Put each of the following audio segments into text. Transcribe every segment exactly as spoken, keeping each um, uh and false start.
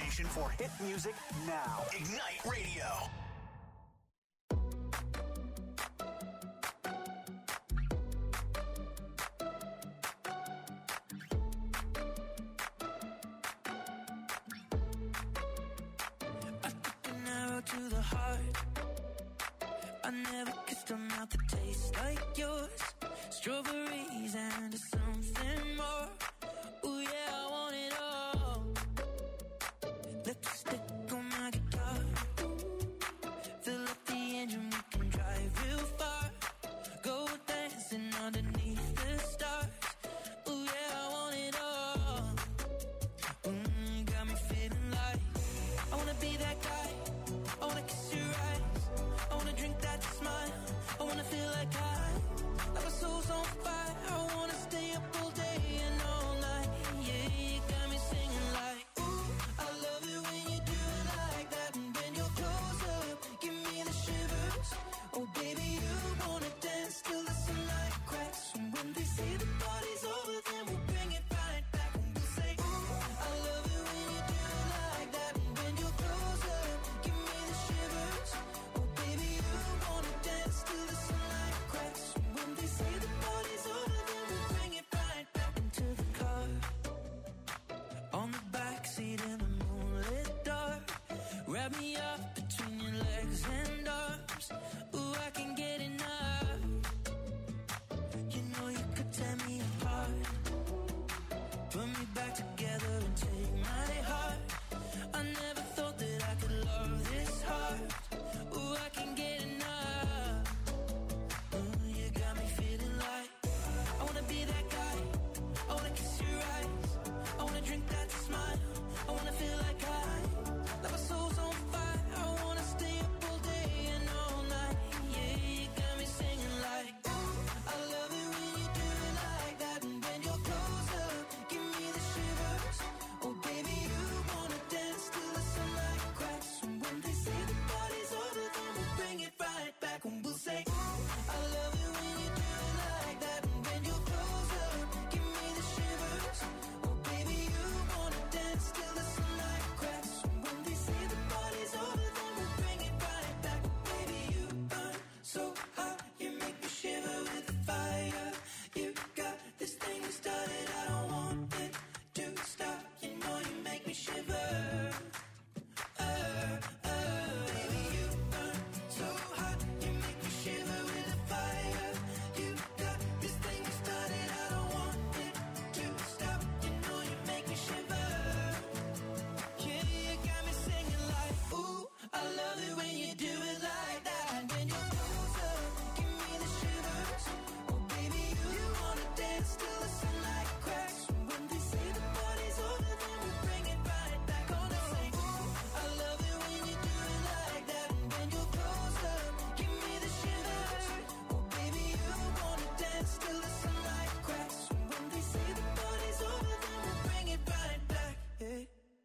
station for hit music now. Ignite Radio. I took an arrow to the heart. I never kissed a mouth that tastes like yours. Strawberries and something more. Ooh yeah, I want it all. Lipstick on my guitar. Fill up the engine, we can drive real far. Go dancing underneath the stars. Ooh yeah, I want it all. Mm, got me feeling like I wanna be that guy. I wanna kiss your eyes. I wanna drink that smile. I wanna feel like I, like my soul's on fire. I wanna stay up all day and all night. Yeah, you got me singing like, ooh, I love it when you do it like that. And when you're close up, give me the shivers. Oh baby, you wanna dance till the sunlight cracks. And when they say the party's over, then we'll bring it right back. And we'll say, ooh, I love it when you do it like that. And when you're close up, give me the shivers. Oh baby, you wanna dance till the sunlight cracks. And when they say the party's over, then we'll bring it right back into the car. On the backseat in the moonlit dark. Wrap me up between your legs and arms. Ooh, I can get enough. You know you could tear me apart. Put me back together and take my heart. I never thought that I could love this hard. Ooh, I can get enough. Ooh, you got me feeling like I wanna be that guy. I wanna kiss your eyes. I wanna drink that smile. I wanna feel like I, like my soul's on fire. I wanna stay up all day and all night. Yeah, you got me singing like, ooh, I love it when you do it like that. And when you're close up, give me the shivers. Oh baby, you wanna dance till the sunlight cracks. And when they say the party's over, then we'll bring it right back. And we'll say, ooh, I love it when you do it like that. And when you're close up, give me the shivers. Oh baby, you wanna dance till the sunlight cracks. And when they say the party's over, then we'll bring it right back. Baby, you burn so hot, you make me shiver with the fire. You got this thing you started, I don't want it to stop. You know you make me shiver. Uh, uh, baby, you burn so hot, you make me shiver with the fire. You got this thing you started, I don't want it to stop. You know you make me shiver. Yeah, you got me singing like, ooh, I love it when you do it like that. And when you're close up, give me the shivers. Oh baby, you wanna dance till the sunlight cracks. And when they say the party's over, then we'll bring it right back. Gonna say, ooh, I love it when you do it like that. And when you're close up, give me the shivers. Oh baby, you wanna dance till the sunlight cracks. And when they say the party's over, then we'll bring it right back. Yeah.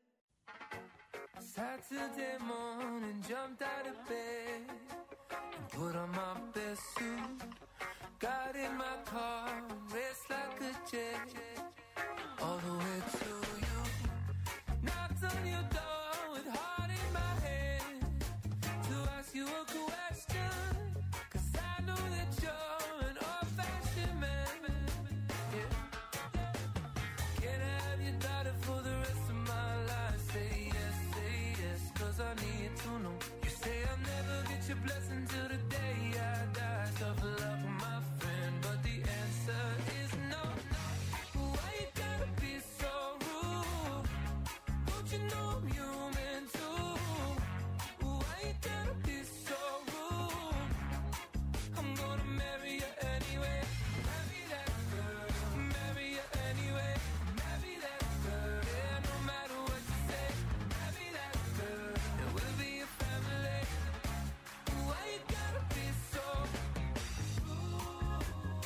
Saturday morning, jumped out of bed and put on my best suit. Got in my car, raced like a jet, all the way to you. Knocked on your door with heart in my head to ask you a question, 'cause I know that you're an old-fashioned man. Yeah. Can I have your daughter for the rest of my life? Say yes, say yes, 'cause I need to know. You say I'll never get your blessing till the day I die. Tough luck, my friend, but the answer is no. Why you gotta be so rude? Don't you know I'm human too? Why you gotta be so rude? I'm gonna marry you anyway. Marry that girl. Marry you anyway. Marry that girl. Yeah, no matter what you say. Marry that girl. And we'll be a family. Why you gotta be so rude?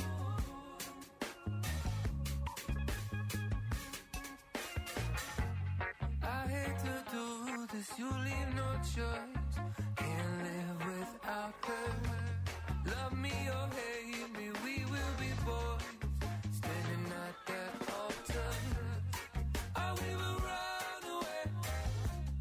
I hate to do this, you leave no choice. Can't live without her. Love me or hate me, we will be boys. Standing at that altar. Oh, we will run away.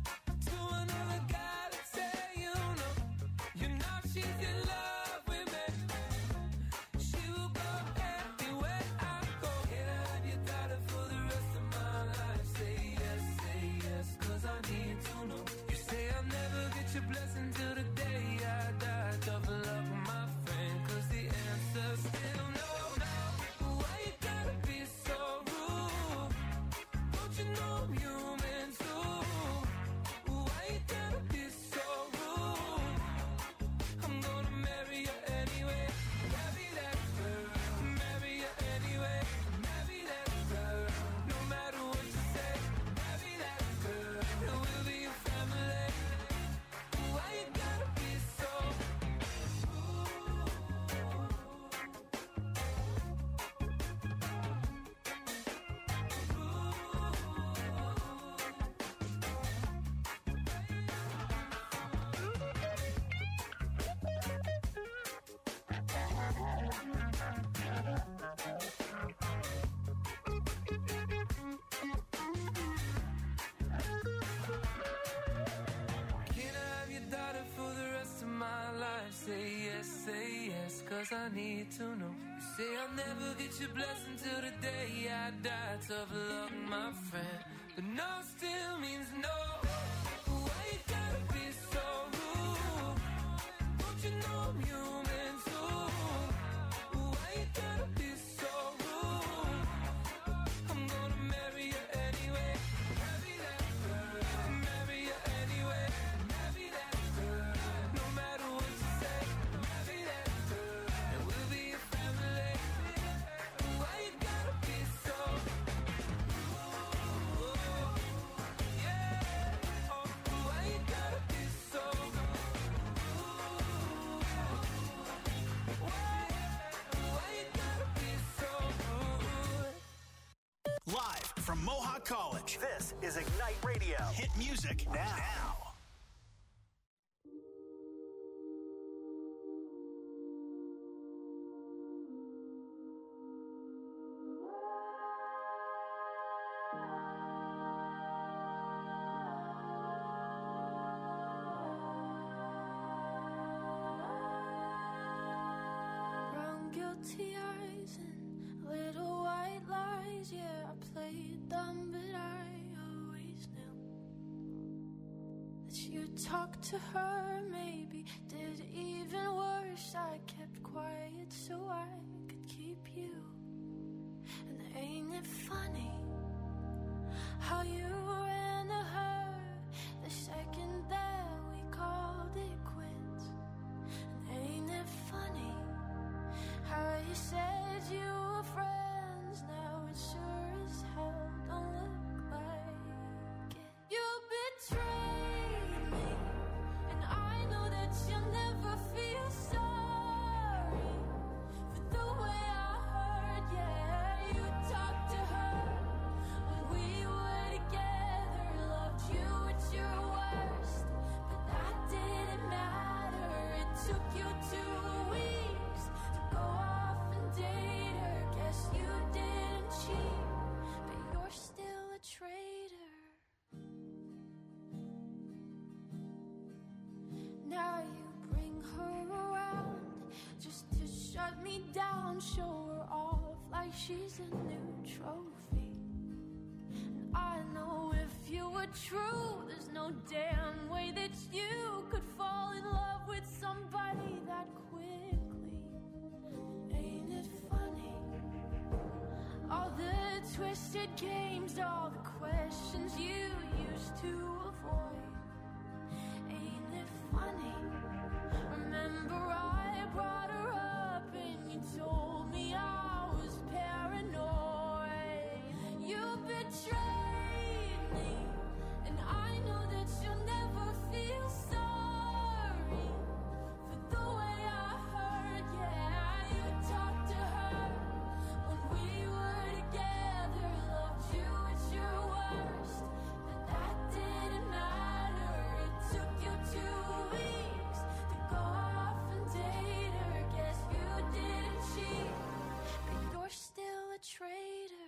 else I need to know. You say I'll never get your blessing till the day I die. Tough luck, my friend, but no still means no. Why you gotta be so rude? Don't you know I'm human too? Why you gotta be so rude? I'm gonna marry you anyway. Marry that girl. Marry you anyway. Marry that girl. No matter what you say. Marry that girl. And we'll be a family. Why you gotta be so rude? Yeah. Oh, why you gotta be so rude? Why, why you gotta be so rude? Live from Mohawk College, this is Ignite Radio. Hit music now. Brown guilty eyes and little white lies. Yeah, I played them, but I always knew that you talked to her. Maybe did even worse. I kept quiet so I could keep you. And ain't it funny how you ran to her the second that we called it quits? And ain't it funny how you said you were friends? Now it sure as hell don't look like it. You betrayed me, and I know that you'll never feel sorry for the way I heard. Yeah, you talked to her when we were together, loved you at your worst, but that didn't matter. It took you two weeks to go off and date her. Guess you didn't cheat, but you're still a traitor. Now you bring her around just to shut me down, show her off like she's a new trophy. And I know if you were true, there's no damn way that you could fall in love with somebody that quickly. Ain't it funny? All the twisted games, all the questions you used to avoid. Ain't it funny? Remember I brought her up and you told me I was paranoid. You betrayed me, and I know that you'll never feel sorry for the way I heard. Yeah, you talked to her when we were together, loved you at your worst, but that didn't matter. It took you two weeks to go off and date her. Guess you didn't cheat, but you're still a traitor.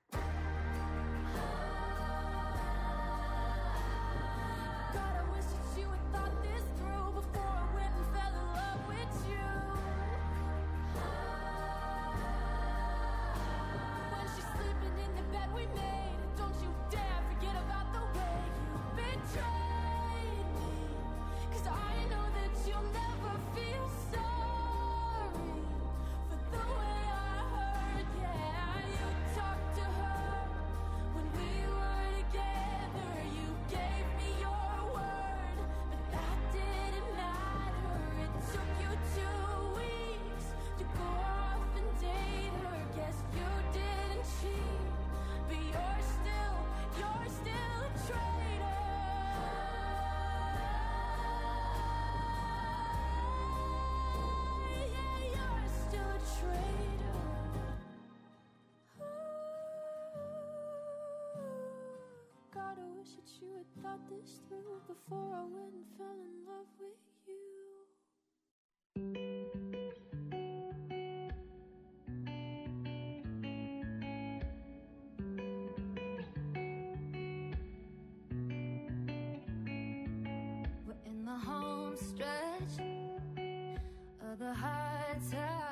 God, I wish that you had thought this through before I went and fell in love with you. When she's sleeping in the bed we made, don't you dare forget about the way you betrayed me. 'Cause I know that you'll never feel sorry for the way I heard. Yeah, you talked to her when we were together. You gave me your word, but that didn't matter. It took you two weeks to go off and date her. Guess you didn't cheat, but you're still, you're still a traitor. Yeah, you're still a traitor. God, I wish that you had thought this through before I went and fell in love with you. We're in the home stretch of the high tide.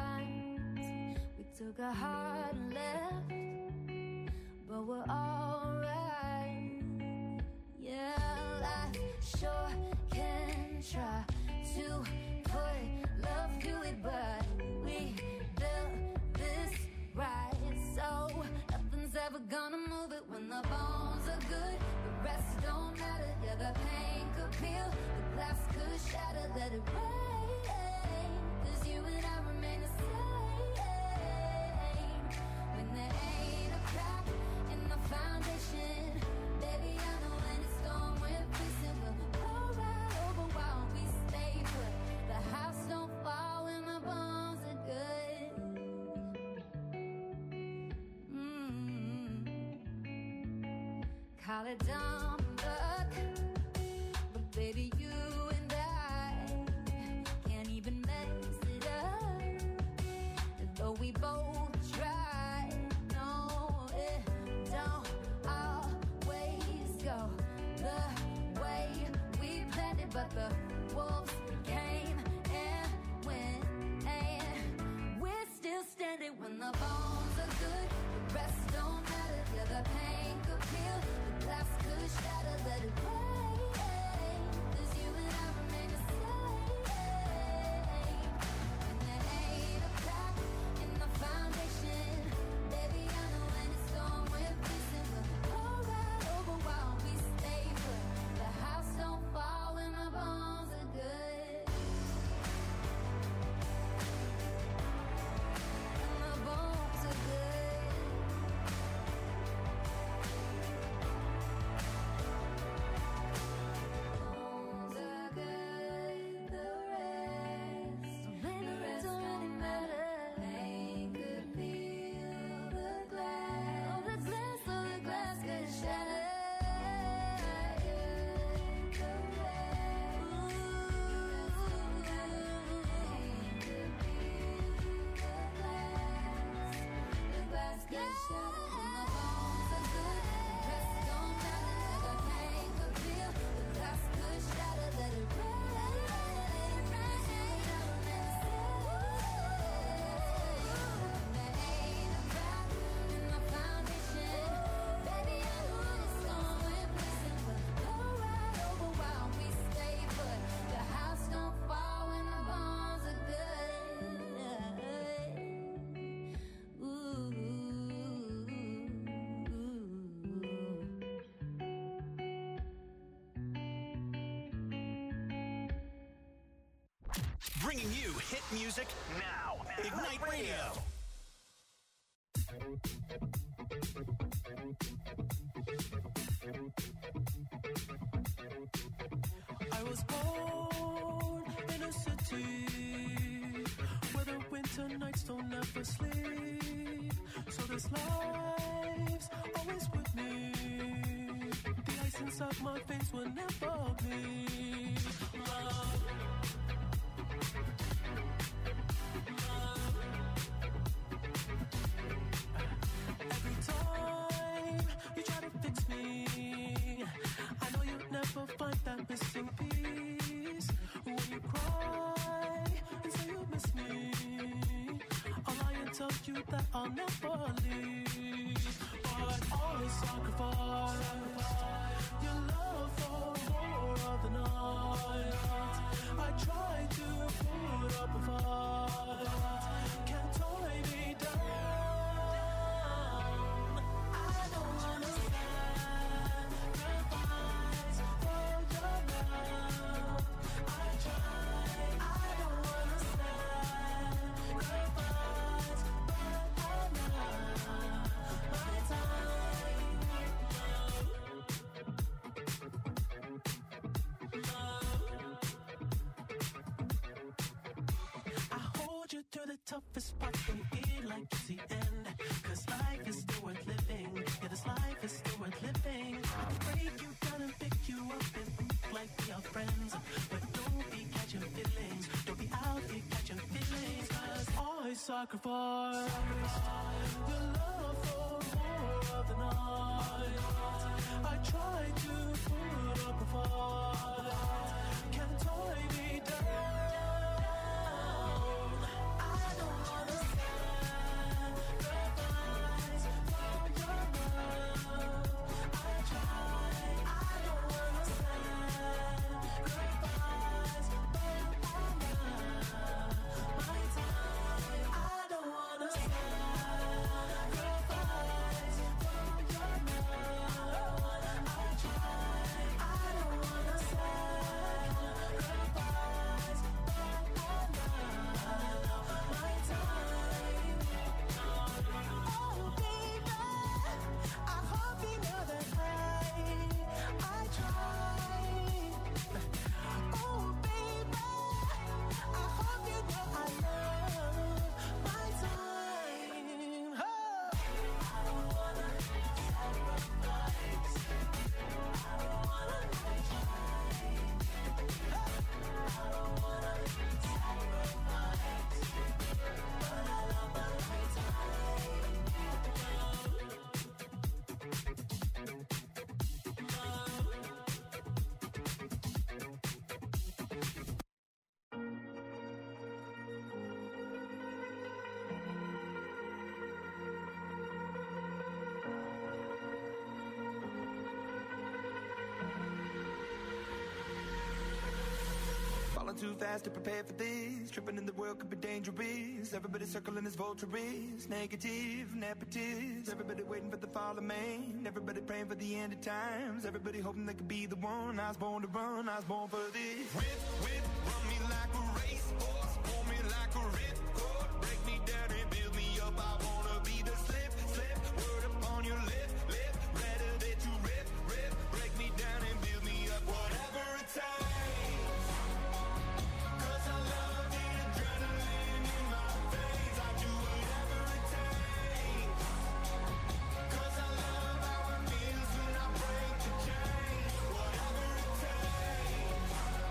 a heart left, but we're alright. Yeah, life sure can try to put love through it, but we built this right, so nothing's ever gonna move it. When the bones are good, the rest don't matter. Yeah, the pain could peel, the glass could shatter. Let it rain, 'cause you and I remain the same. When there ain't a crack in the foundation, baby, I know when it's storm we're facing, we'll blow right over while we stay put. The house don't fall when the bones are good. Mm-hmm. Call it dumb luck, but baby, you and I can't even mess it up. And though we both try, no, it don't always go the way we planned it. But the wolves came and went, and we're still standing. When the bones are good, the rest don't matter. Yeah, the pain could peel, the glass could shatter. Let it rain, 'cause you and I remain the same. When there ain't a crack in the foundation, baby, I know when it's storm we're facing, we'll blow right over while we stay put. The house don't fall when the bones are good. When the bones are good. Bones are good, the rest, the rest don't matter. Pain could peel the glass, oh, the glass, oh, the glass could shatter. The rest, pain could peel the glass, the glass could shatter. When the bones are good, the rest don't matter. The pain could peel, the glass could shatter. Let it rain, let it rain, there ain't a crack in the foundation, baby, I know when it's storm we're facing, we'll blow right over while we stay put. The house don't fall when the bones are good. Ooh. Bringing you hit music now. Ignite Radio. I was born in a city where the winter nights don't ever sleep. So this life's always with me. The ice inside my veins will never bleed. Love. Every time you try to fix me, I know you'll never find that missing piece. When you cry and say you miss me, I'll lie and tell you that I'll never leave. But always sacrifice your love for more of the night. I try to put up a fight, can't tie me down. I don't understand sacrifice for your love. I try, I don't understand sacrifice, but I'm not my time. I hold you through the toughest part and feel like it's the end. 'Cause life is still worth living. Yeah, this life is still worth living. I can break you down and pick you up and think like we are friends. But don't be catching feelings. Don't be out here catching feelings. 'Cause I sacrifice your love for more of the night. I try to put up a fight, can't tie me down. I don't understand falling too fast to prepare for this. Tripping in the world could be dangerous. Everybody circling as vultures. Negative, nepotist. Everybody waiting for the fall of man. Everybody praying for the end of times. Everybody hoping they could be the one. I was born to run, I was born for this. Whip, whip, run me like a racehorse. Pull me like a ripcord. Break me down and build me up. I wanna be the slip, slip. Word upon your lip, lip. Better that you rip, rip. Break me down and build me up. Whatever it takes. Cause I love the adrenaline in my veins. I do whatever it takes. Cause I love how it feels when I break the chain. Whatever it takes.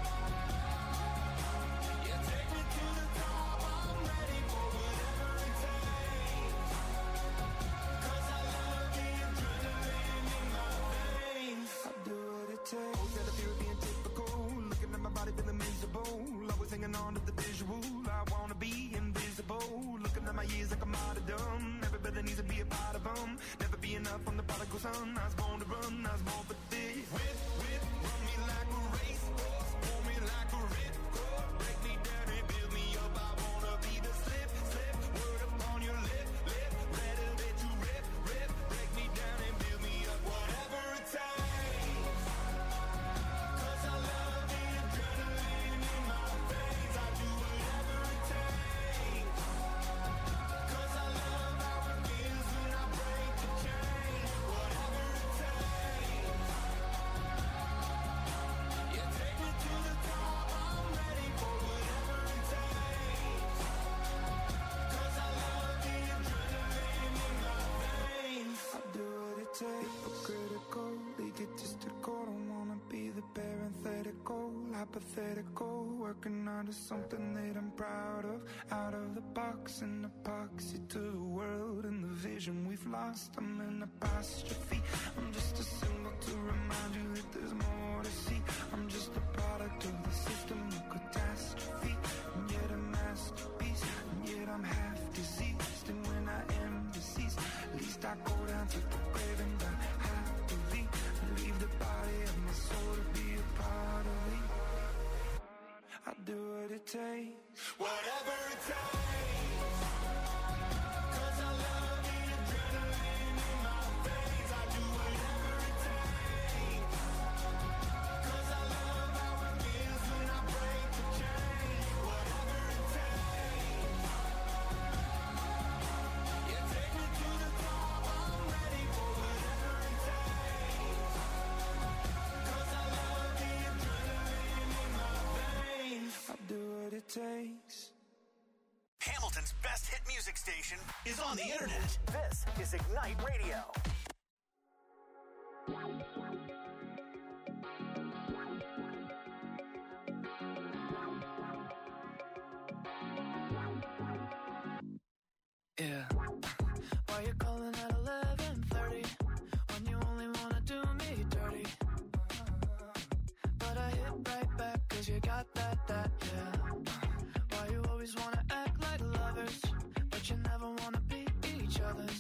Yeah, take me to the top. I'm ready for whatever it takes. Cause I love the adrenaline in my veins. I do what it takes. Instead of fear of being typical, looking at my body feeling miserable. Always hanging on to the visual. I wanna be invisible. Looking at my years like I'm out of dumb. Everybody needs to be a part of them. Never be enough on the prodigal son. I was born to run, I was born for this. Whip, whip, run me like a racehorse. Pull me like a ripcord. Break me down and build me up. I wanna be the slip, slip. Word upon your lip, lip. Better that you rip, rip. Break me down and build me up. Whatever it takes. Cause I love the adrenaline in my veins. I do whatever it takes. Cause I love how it feels when I break the chain. Whatever it takes. Yeah, take me to the top. I'm ready for whatever it takes. Cause I love the adrenaline in my veins. I do what it takes. Critical, egotistical. Don't wanna be the parenthetical, hypothetical. Working onto something that I'm proud of. Out of the box, an epoxy to the world and the vision we've lost. I'm an apostrophe. I'm just a symbol to remind you that there's more to see. I'm just a product of the system of catastrophe. And yet a masterpiece. And yet I'm half diseased. And when I am deceased, at least I go down to the grave and die happily. Leave the body of my soul to be a part of me. I do what it takes. Whatever it takes. Cause I love the adrenaline in my veins. I do whatever it takes. Cause I love how it feels when I break the chain. Whatever it takes. Yeah, take me to the top. I'm ready for whatever it takes. Cause I love the adrenaline in my veins. I do what it takes. Hamilton's best hit music station is on the internet. This is Ignite Radio. Yeah. Why you calling at eleven thirty when you only wanna do me dirty? But I hit right back cause you got that, that, yeah. Why you always wanna act like lovers, but you never wanna be each other's?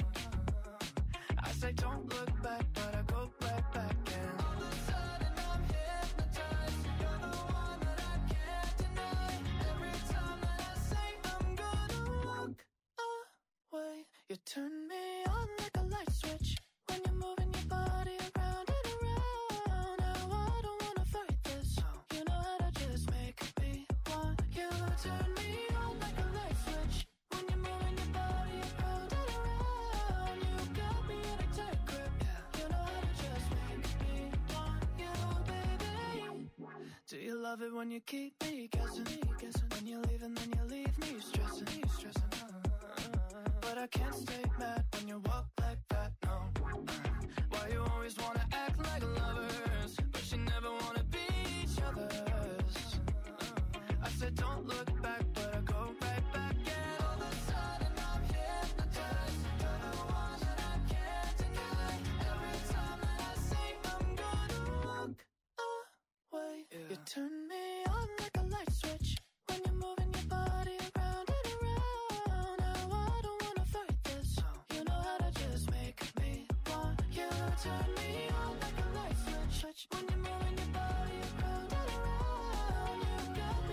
I say don't look back, but I go right back and all of a sudden I'm hypnotized. You're the one that I can't deny. Every time that I say I'm gonna walk away, you turn me on like a light switch when you're moving your body around and around. Now I don't wanna fight this. You know how to just make me want you. Turn me on like a light switch when you're moving your body around and around. You got me in a tight grip. You know how to just make me want you, baby. Do you love it when you keep me guessing? When you leave and then you leave me stressing. But I can't stay mad when you walk like that, no. Why you always wanna act like lovers, but you never wanna be each other's? I said don't look back, but I go right back and all of a sudden I'm hypnotized. You're the one that I can't deny. Every time that I say I'm gonna walk away, yeah. You turn me on like a light switch when you're moving your body around and around. Now I don't wanna fight this. You know how to just make me want you. Turn me on like a light switch when you're moving your body around and around. You got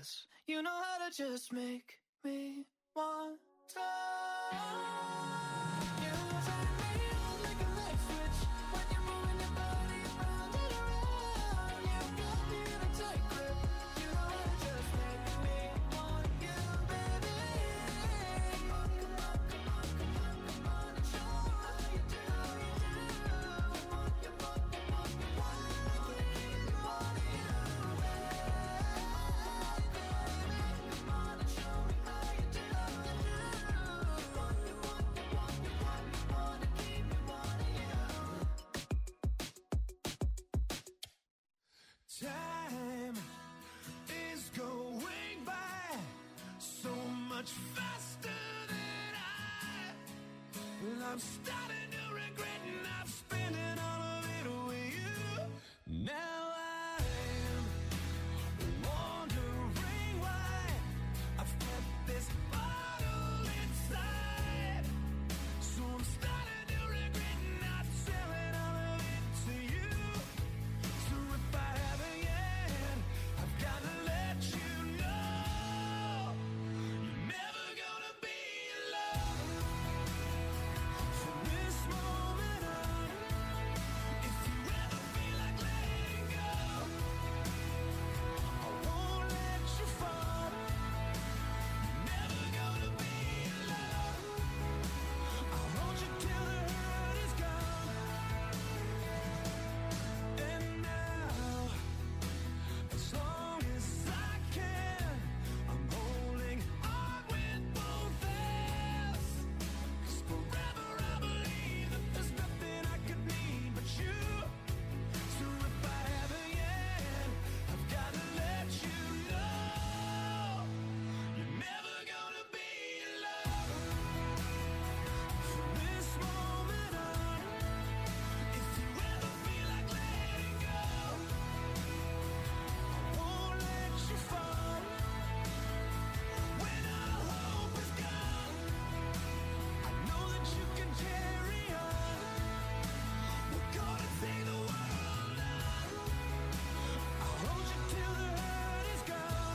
this. You know how to just make me want to. You turn me on like a light switch when you're moving your body around and around. You got me in a tight grip. You know how to just make me want you, baby. Come on, come on, come on, come on, come on, and show me how you do, how you do. Come on, come on, come on, come on, I wanna keep you wanting you. Come on and show me how you do, how you do. You want, you want, you want, you want, you wanna keep me wanting you. Time is going by so much faster than I. Well, I'm starting to regret not spending all of it with you. Now I'm wondering why I've kept this bottle inside. So I'm starting to regret not selling all of it to you. So if I haven't yet, I've gotta let you know you're never gonna be alone from this moment on. If you ever feel like letting go, I won't let you fall. You're never gonna be alone. I'll hold you till the hurt is gone. And now, as long as I can, I'm holding on with both hands. 'Cause forever I believe that there's nothing I could need but you. So if I haven't yet, I've gotta let you know you're never gonna be alone from this moment on. If you ever feel like letting go, I won't let you fall. When all hope is gone, I know that you can carry on. We're gonna take the world on. I'll hold you till the hurt is gone.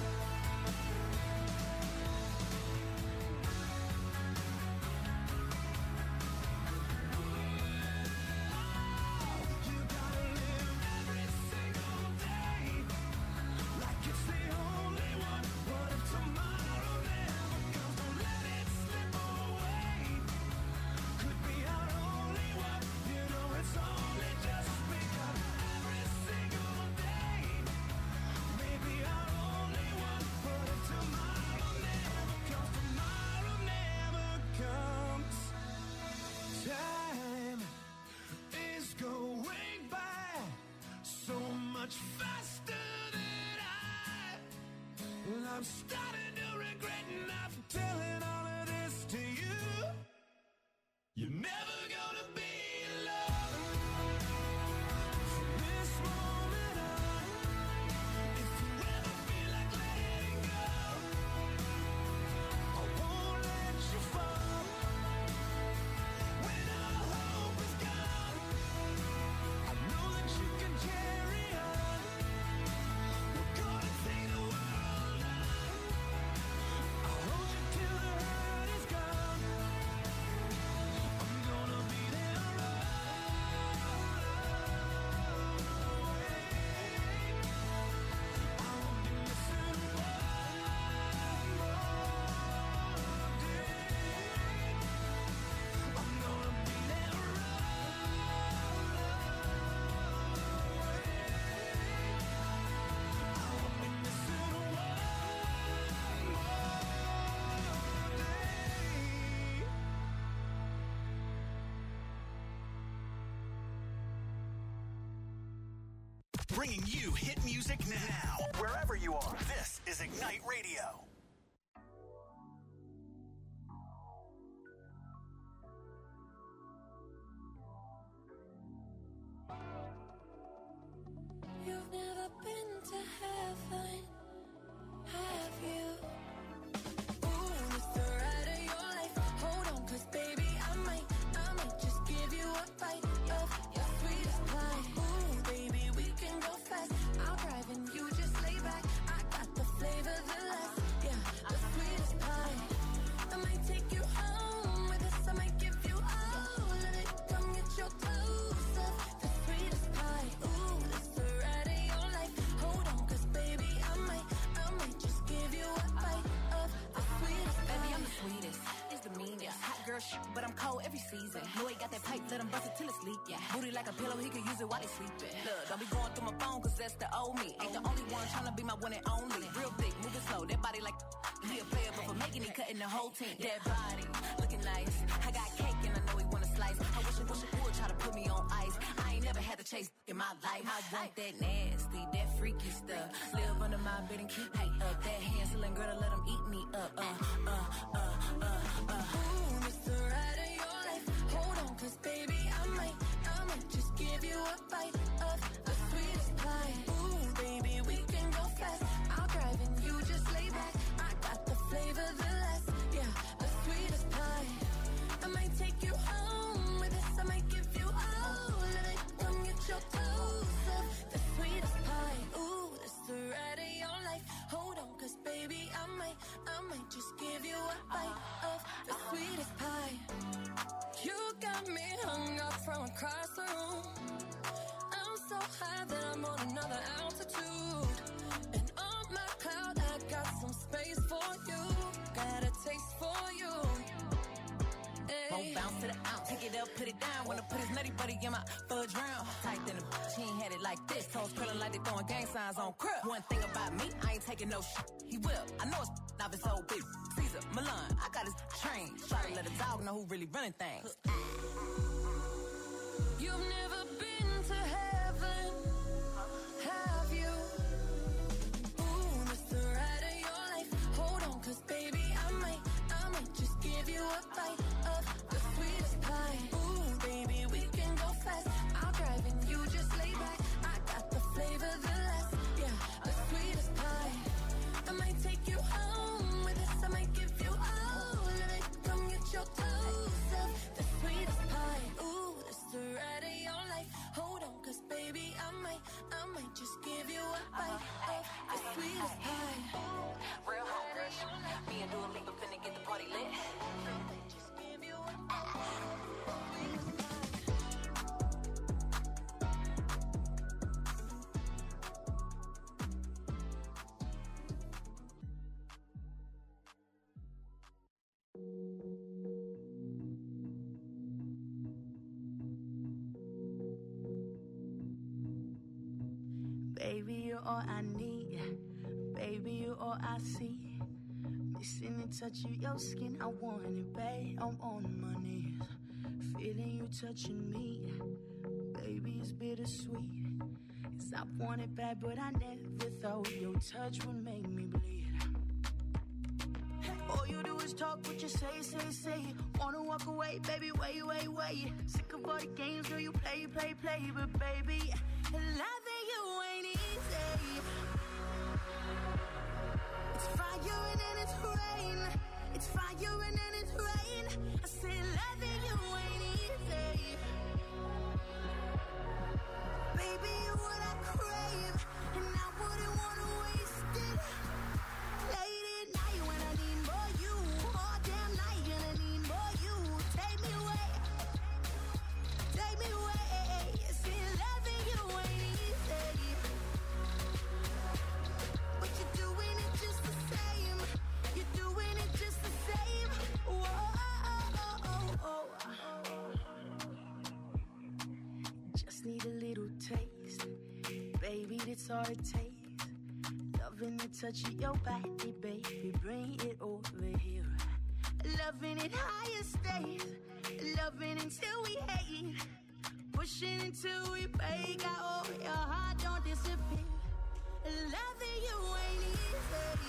You gotta live every single day like it's the only one. What if tomorrow never comes? Don't let it slip away. Could be our only one. You know it's only just begun. Every single day, maybe our only one. What if tomorrow never comes? Tomorrow never comes. Time is going by so much faster than I. Well, I'm starting to regret not telling all of this to you. You're never gonna be alone from this moment on. If you ever feel like letting go, I won't let you fall. When all hope is gone, I know that you can carry on. We're gonna take the world on. I'll hold you till the hurt is gone. I'm gonna be there always. I won't be missing one more day. I'm gonna be there always. I won't be missing one more day. Bringing you hit music now. Wherever you are, this is Ignite Radio. You've never been to heaven, have you? Ooh, it's the ride of your life. Hold on, 'cause baby, I might, I might just give you a bite of your sweetest pie. Ooh, baby, we can go fast. I'll drive and you just lay back. I got the flavor, the girl shit, but I'm cold every season. Know he got that pipe, let him bust it till it's leak. Yeah. Booty like a pillow, he can use it while he sleeping. Look, don't be going through my phone, cause that's the old me. Ain't the only one tryna be my one and only. Real thick, moving slow, that body like he a player, but for making it, cutting the whole team. That body, looking nice. I got cake and I know he wanna slice. I wish it, wish it would try to put me on ice. I ain't never had to chase in my life. I want that nasty, that freaky stuff. Live under my bed and keep me up. That Hansel and Gretel, let him eat me up. Uh, uh, uh, uh, uh. Ooh, Mister Ride of your life. Hold on, cause baby, I might, I might just give you a bite of the sweetest pie. Ooh, baby, we can go fast. I'll drive and you just lay back. I got the flavor, the last, yeah, the sweetest pie. I might take you home with us. I might give you all of it. Come get your toes up, the sweetest pie. Ooh, that's the ride of your life. Hold on, cause baby, I might, I might just give you a bite of the sweetest pie. You got me hung up from across the room. I'm so high that I'm on another altitude. And on my cloud, I got some space for you. Got a taste for you. Won't bounce to the ounce, take it up, put it down. Wanna put his nutty buddy in my fudge round. Tight than a bitch, he ain't had it like this. Toes curling like they throwing gang signs on crib. One thing about me, I ain't taking no shit. He will, I know it's not been so big. Caesar, Milan, I got his train. Try to let a dog know who really running things. You've never been to heaven, have you? Ooh, Mister Ride of your life. Hold on, cause baby, I might, I might just give you a bite of the sweetest pie. Ooh, baby, we can go fast. I'll drive and you just lay back. I got the flavor, the last, yeah, the sweetest pie. I might take you home with us. I might give you all of it. Come get your toes up, the sweetest pie. Ooh, that's the ride of your life. Hold on, cause baby, I might, I might just give you a bite of the sweetest pie. Real home crush. Me and Dua Lipa finna get the party lit. Just give you a bite of the sweetest pie. Baby, you're all I need. Baby, you're all I see. Missing the touch of your skin, I want it, babe. I'm on my knees, feeling you touching me. Baby, it's bittersweet. 'Cause I want it bad, but I never thought your touch would make me bleed. All you do is talk what you say, say, say. Wanna walk away, baby, wait, wait, wait. Sick of all the games, girl, you play, play, play. But baby, loving you ain't easy. It's fire and then it's rain. It's fire and then it's rain. I say loving you ain't easy. Baby, you're what I crave, and I wouldn't wanna waste it. Late at night when I need more you, all damn night and I need more you. Take me away, take me away. See, loving you ain't easy, but you're doing it just the same. You're doing it just the same. Whoa, just need a little taste, baby. That's all it takes. Loving the touch of your body, baby. Bring it over here. Loving it higher stays. Loving until we hate. Pushing until we break. I hope your heart don't disappear. Loving you ain't easy.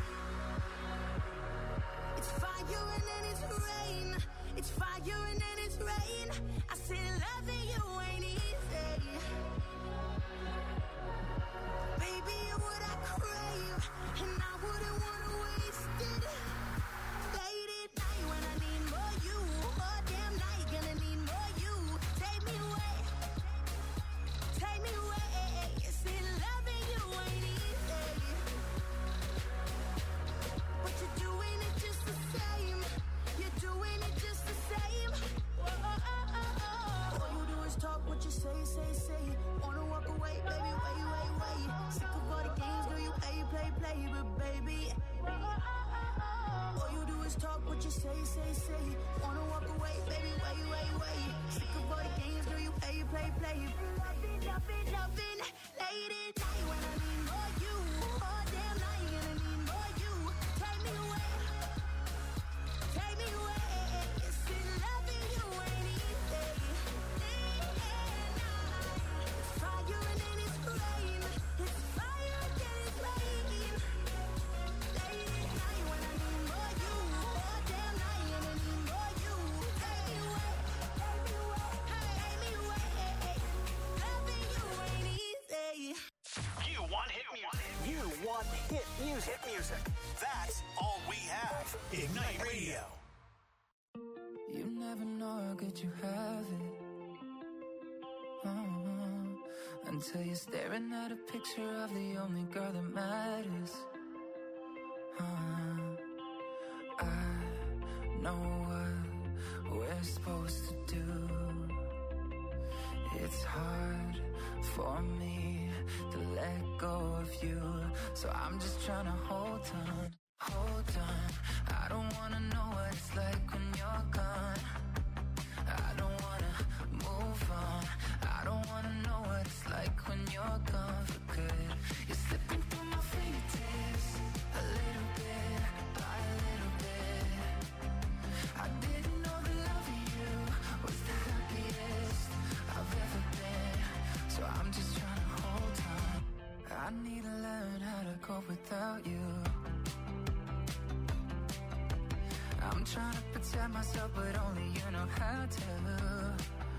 It's fire and then it's rain. It's fire and then it's rain. I said loving you ain't easy. Baby, you're what I crave, and I wouldn't wanna waste it. Late at night when I need more you, all damn night gonna need more you. Take me away, take me away. See, loving you ain't easy, but you're doing it just the same. You're doing it just the same. Whoa, oh, oh, oh. All you do is talk what you say, say, say. Wanna walk away, baby, wait, wait, wait. Sick of all the games, girl, you play, play, play. But baby, all you do is talk what you say, say, say. Wanna Live, Ignite Radio. You never know how good you have it. Uh-huh. Until you're staring at a picture of the only girl that matters. Uh-huh. I know what we're supposed to do. It's hard for me to let go of you, so I'm just trying to hold on, hold on. I don't wanna know what it's like when you're gone. I don't wanna move on. I don't wanna know what it's like when you're gone for good. You're slipping through my fingertips, a little bit by a little bit. I didn't know the love of you was the happiest I've ever been, so I'm just trying to hold on. I need to learn how to cope without you. I'm trying to protect myself, but only you know how to.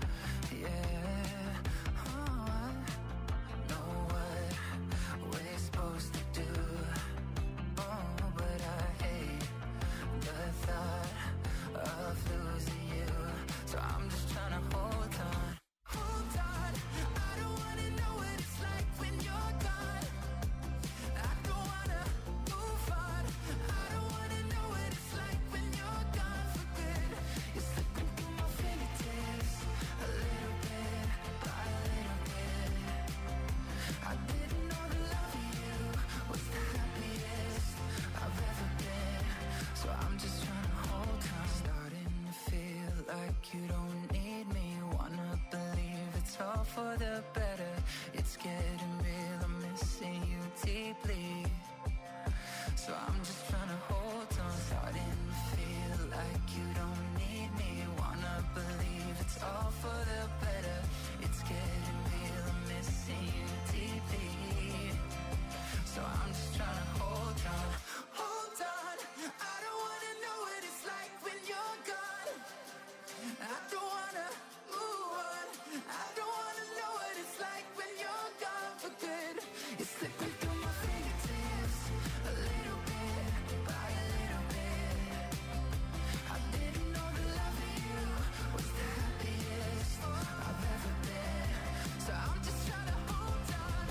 Yeah, oh, I know what we're supposed to do. Oh, but I hate the thought of losing you, so I'm just trying to hold on, hold on. I don't wanna know what it's like when you're gone. I don't wanna move on. I don't wanna know what it's like when you're gone for good. You're slipping through my fingertips, a little bit by a little bit. I didn't know the love of you was the happiest I've ever been, so I'm just trying to hold on. Starting to feel like you don't need me. Wanna believe it's all for the better. It's getting real, I'm missing you deeply, so I'm just trying to hold on. Starting to feel like you don't need me. Wanna believe it's all for the better. It's getting real, I'm missing you deeply, so I'm just trying to hold on, hold on. I don't wanna know what it's like when you're gone. I don't wanna move on. I don't wanna know what it's like when you're gone for good. You're slipping through my fingertips, a little bit by a little bit. I didn't know the love of you was the happiest I've ever been, so I'm just trying to hold on.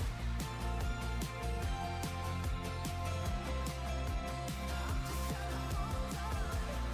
I'm just trying to hold on.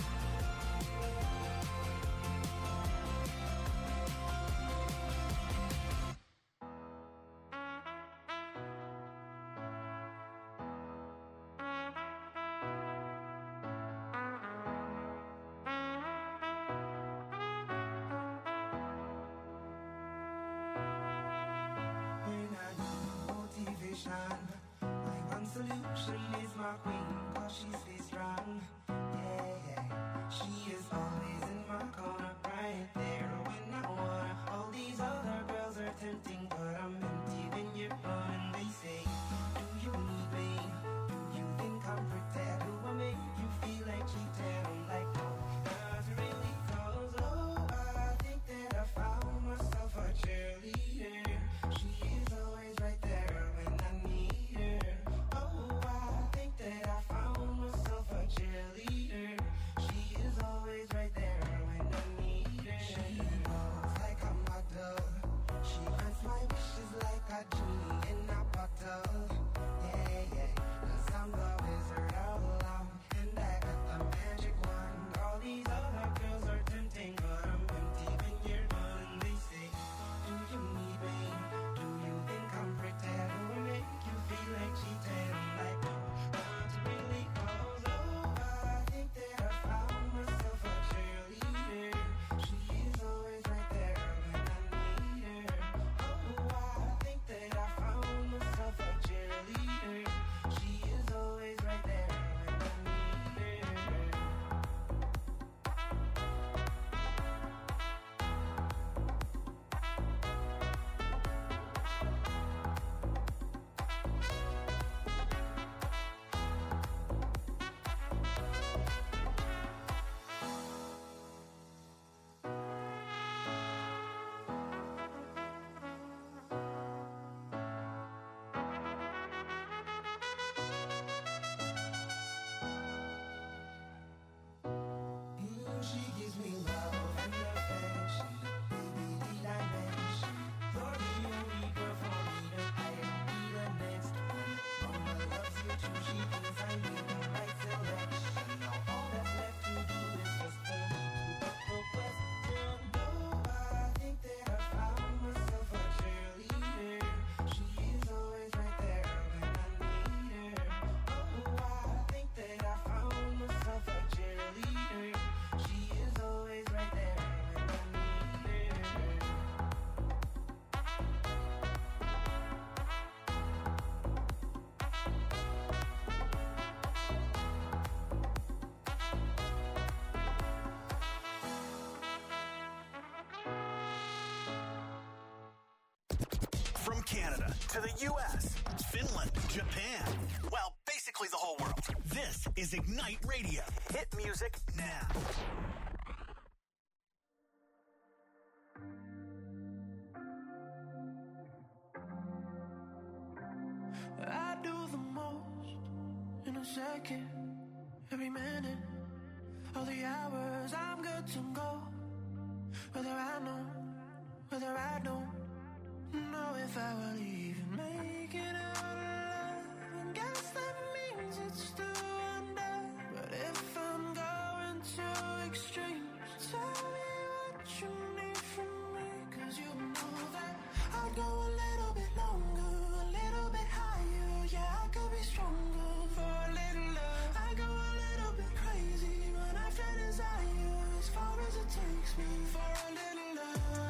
When I need motivation, my one solution is my queen, cause she stays strong. Yeah, yeah. She is always in my corner, right there when I wanna. All these other girls are tempting, but I'm empty when you're gone. And they say, do you need me? Do you think I'm pretend? Do I make you feel like cheating? I'm like, no, not really, cause oh, I think that I found myself a cheerleader. She is always right there when I need her. Oh, I think that I found myself a cheerleader. She is always right there. to the U S, Finland, Japan. Well, basically the whole world. This is Ignite Radio. Hit music now. I do the most in a second, every minute, all the hours I'm good to go. Whether I know, whether I don't know if I will even make it out alive. And guess that means it's still under. But if I'm going to extremes, tell me what you need from me. Cause you know that I'd go a little bit longer, a little bit higher. Yeah, I could be stronger for a little love. I go a little bit crazy when I feel desire, as far as it takes me for a little love.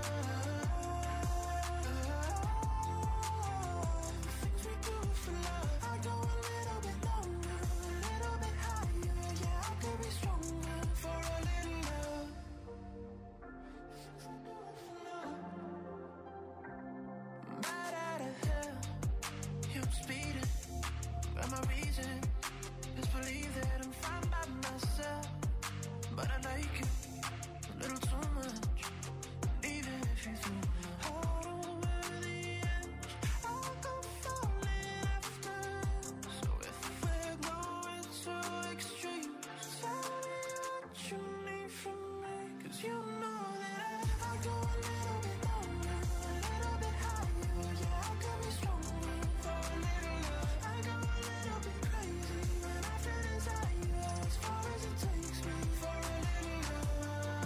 But I like it a little too much. Even if you threw my heart over the edge, I'll go falling after. So if we're going to extremes, tell me what you need from me. Cause you know that I, I go a little bit longer, a little bit higher. Yeah, I could be stronger for a little love. I go a little bit crazy when I feel desire, as far as it takes me for a little love.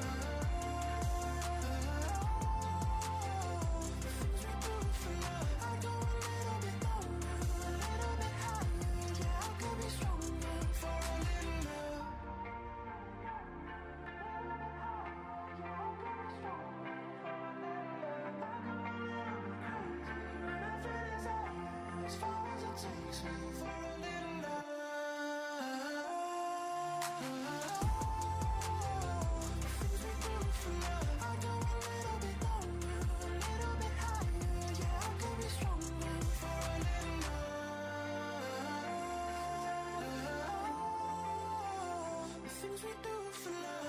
The things we do for love. I go a little bit longer, a little bit higher. Yeah, I could be stronger for a little love. As far as it takes me for a little love. The things we do for love. I go a little bit longer, a little bit higher. Yeah, I could be stronger for a little love. The things we do for love.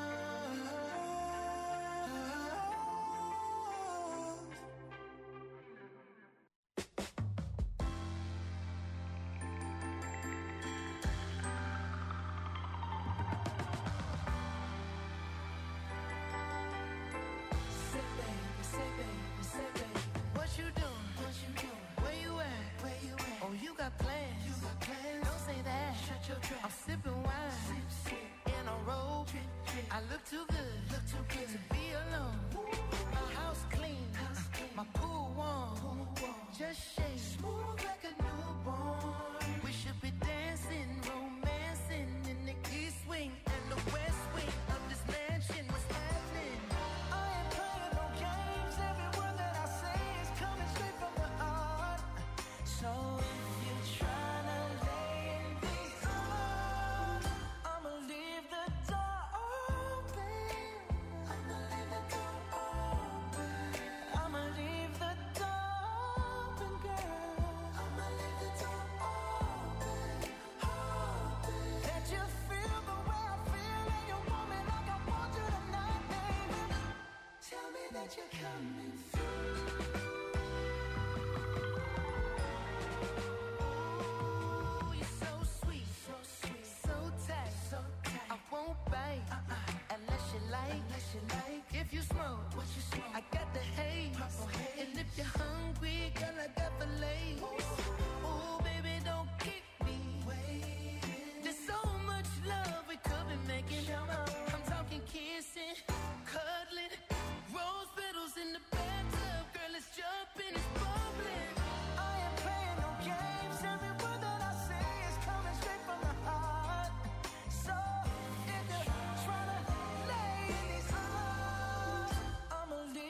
Say baby, say baby, say baby, what you doing? What you doing? Where you at? Where you at? Oh, you got plans? You got plans? Don't say that. Shut your trap. I'm sipping wine, sip, sip. In a robe. Drip, drip. I look too good, look too good to be alone. My house clean, house clean. My pool warm, pool warm. Just shake, smooth like a newborn. We should be dancing, romancing in the east wing and the west wing of this mansion. What's happening? I ain't playing no games. Every word that I say is coming straight from the heart. So if you're trying to lay in these arms, I'ma leave the door open. I'ma leave the door open. I'ma leave the door open, girl. I'ma leave the door open, open. Let you feel the way I feel, and you want me like I want you tonight, baby. Tell me that you're coming through. Ooh, you're so sweet, so sweet, so tight, so tight. I won't bite uh-uh. unless you like, unless you like. If you smoke, what you smoke? I got the haze. Purple haze. And if you're hungry, girl, I got the lace. Ooh, baby, don't keep me waiting. There's so much love we could be making. I'm talking kissing, cuddling, rose petals in the bathtub. Girl, it's jumping, it's bubbling. I ain't playing no games. Every word that I say is coming straight from the heart. So if you're trying to lay in these arms, I'ma leave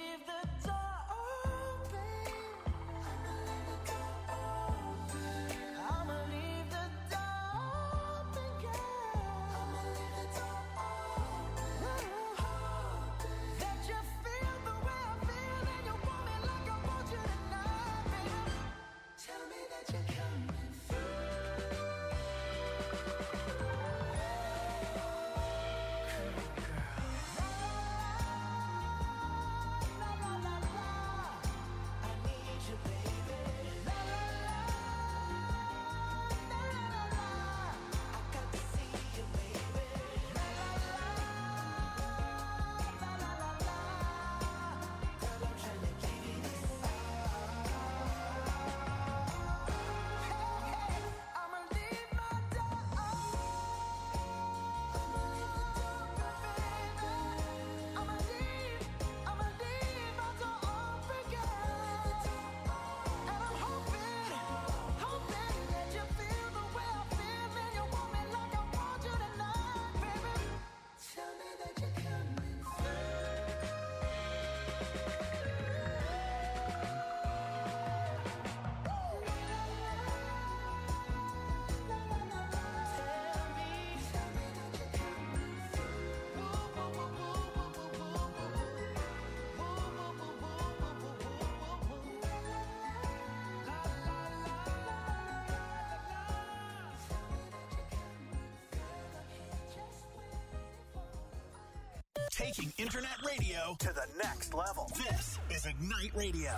taking internet radio to the next level. This is Ignite Radio.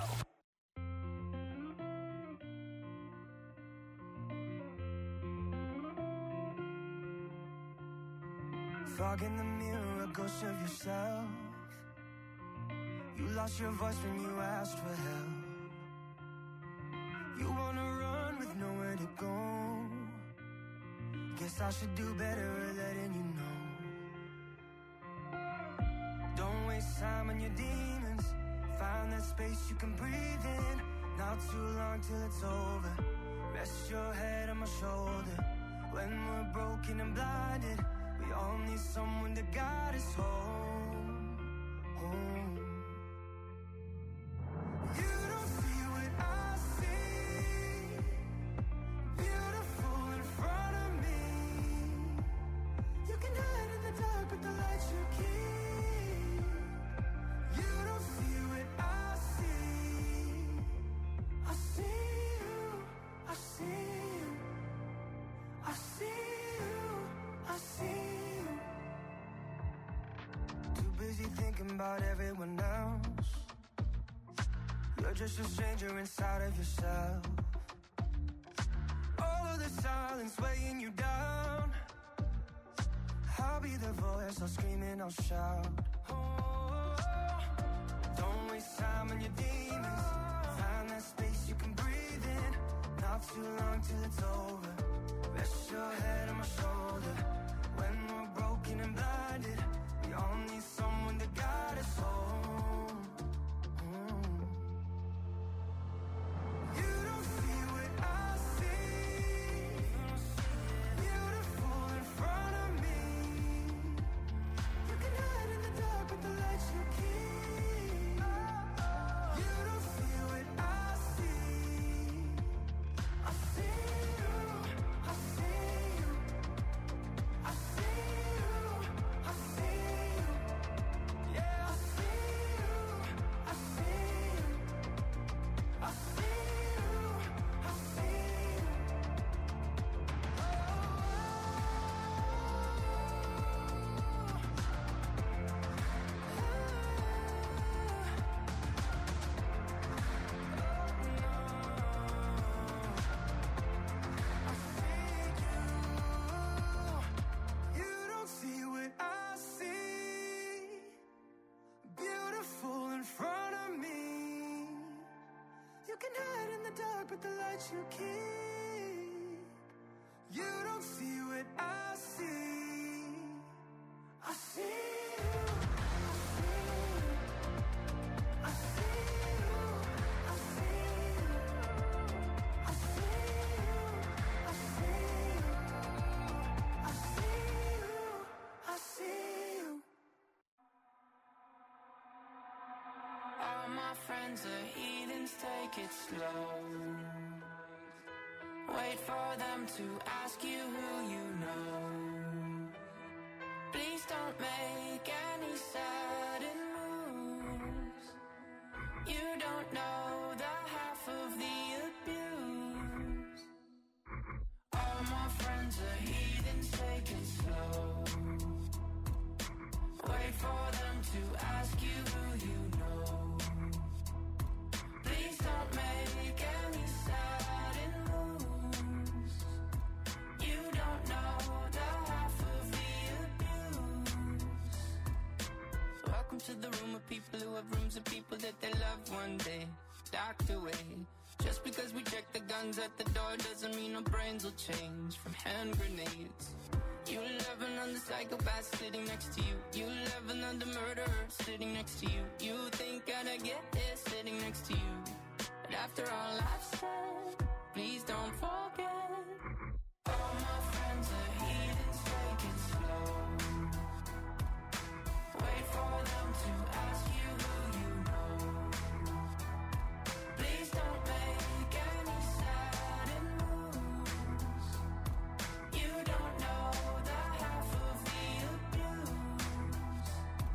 Fog in the mirror, a ghost of yourself. You lost your voice when you asked for help. You wanna run with nowhere to go. Guess I should do better at letting you know. Don't waste time on your demons. Find that space you can breathe in. Not too long till it's over. Rest your head on my shoulder. When we're broken and blinded, we all need someone to guide us home, home. You don't see what I see. Beautiful in front of me. You can hide in the dark, but the light you keep. You don't see what I see. I see you, I see you, I see you, I see you. Too busy thinking about everyone else. You're just a stranger inside of yourself. All of the silence weighing you down. I'll be the voice, I'll scream and I'll shout. Oh, don't waste time on your demons. Find that space you can breathe in. Not too long till it's over. Rest your head on my shoulder. When we're broken and blinded, we all need someone to guide us home. Mm. You don't see what I see. Beautiful in front of me. You can hide in the dark, but the light you keep. You don't see what I see. I see you, I see you, I see you, I see you. Yeah, I see you, I see you, I see you, I see you. You don't see what I see. Beautiful in front of me. You can hide in the dark, but the light you keep. You don't see what I see. I see you. I see you. I see you. I see you. I see you. I see you. I see you. All my friends are heathens, take it slow. Wait for them to ask you who you know. Please don't make any sudden moves. You don't know the half of the abuse. All my friends are heathens, take it slow. Wait for them to ask you who you know. Please don't make any sudden moves. You don't know the half of the abuse. Welcome to the room of people who have rooms of people that they love one day docked away. Just because we check the guns at the door doesn't mean our brains will change from hand grenades. You love another psychopath sitting next to you. You love another murderer sitting next to you. You think I'd get it sitting next to you. But after all I've said, please don't forget. All my friends are heathens, take it slow. Wait for them to ask you who you know. Please don't make any sudden moves. You don't know the half of the abuse.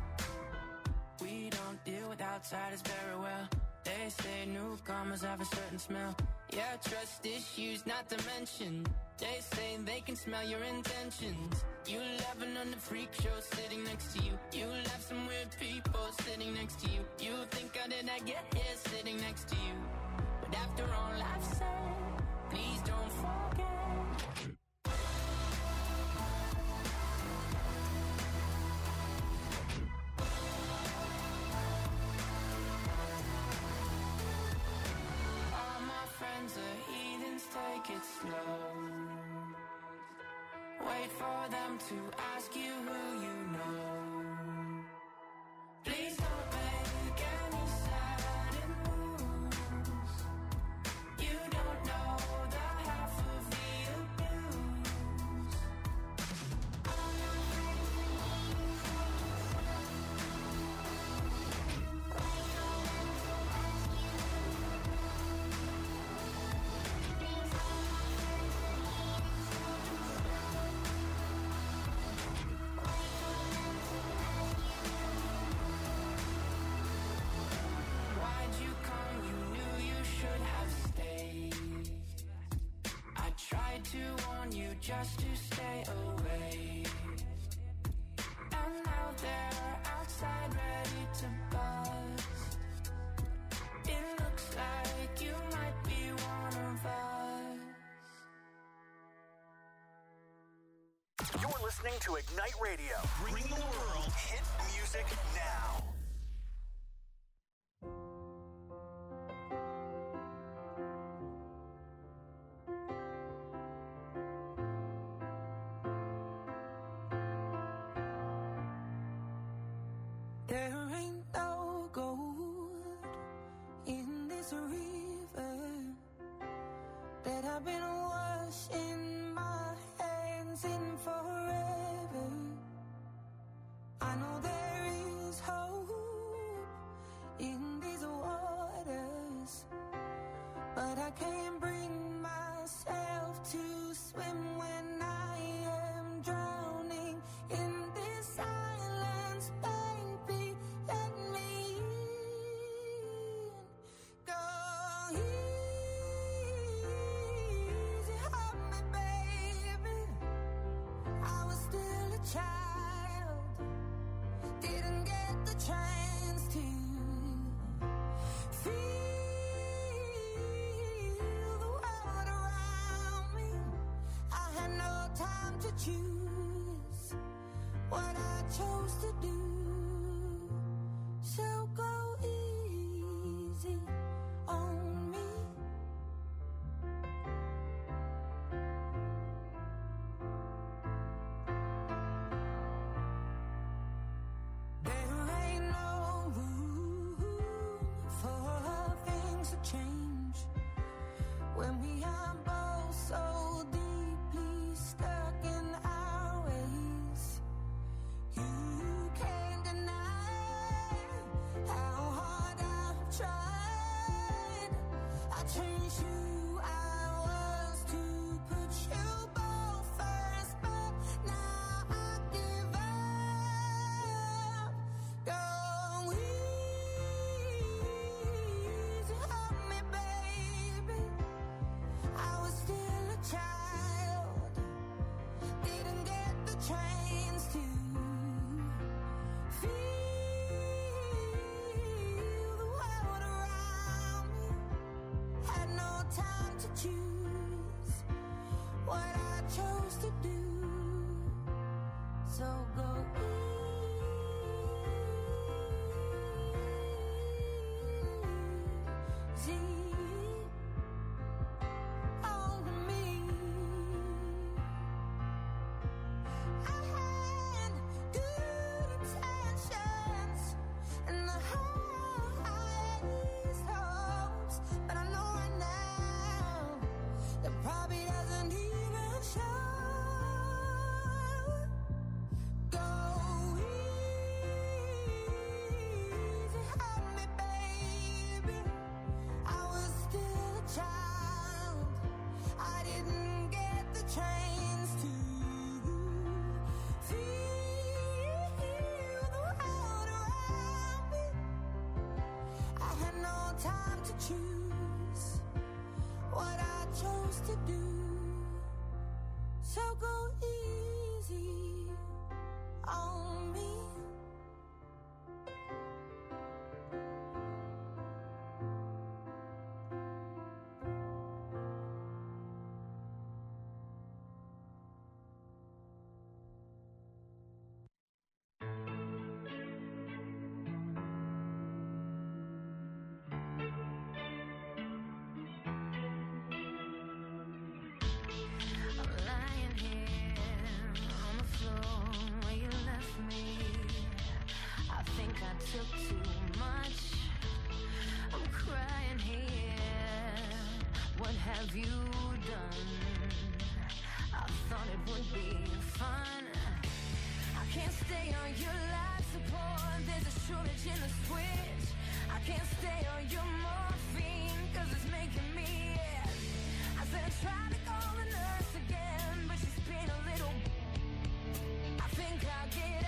We don't deal with outsiders very well. They say newcomers have a certain smell. Yeah, trust issues not to mention. They say they can smell your intentions. You laughing on the freak show sitting next to you. You laugh some sitting next to you. You think how did I get here sitting next to you? But after all I've said, please don't forget. All my friends are heathens, take it slow. Wait for them to ask you who you know. Please don't make any sudden moves. You don't know the half of the abuse. Why'd you come? You knew you should have stayed. I tried to warn you just to stay away. And now they're outside ready to bust. It looks like you might be one of us. You're listening to Ignite Radio, bringing the world hit music now. There ain't no gold in this river that I've been washing my hands in forever. I know there is hope in these waters, but I can't bring myself to swim when I am drowning in this silence. Baby, let me in. Go easy on me, baby. I was still a child, didn't get the chance to feel the world around me. I had no time to choose what I chose to do. So go easy on me. There ain't no room for things to change when we are both so deeply stuck in our ways. You can't deny how hard I've tried. I changed who I was to put you both first, but now I give up. Go easy on me, baby. I was still a child, didn't get the chance to feel the world around me. Had no time to choose what I chose to do. So go easy on me. I had good intentions and the highest hopes, but I know right now that probably doesn't even show. Go easy on me, baby. I was still a child, I didn't get the chance to feel the world around me. I had no time to choose what I chose to do. So go easy on me. lying here on the floor where you left me. I think I took too much. I'm crying here. What have you done? I thought it would be fun. I can't stay on your life support. There's a shortage in the switch. I can't stay on your morphine, cause it's making me ill. I said I tried to call the nurse again, but she's been a little. I think I'll get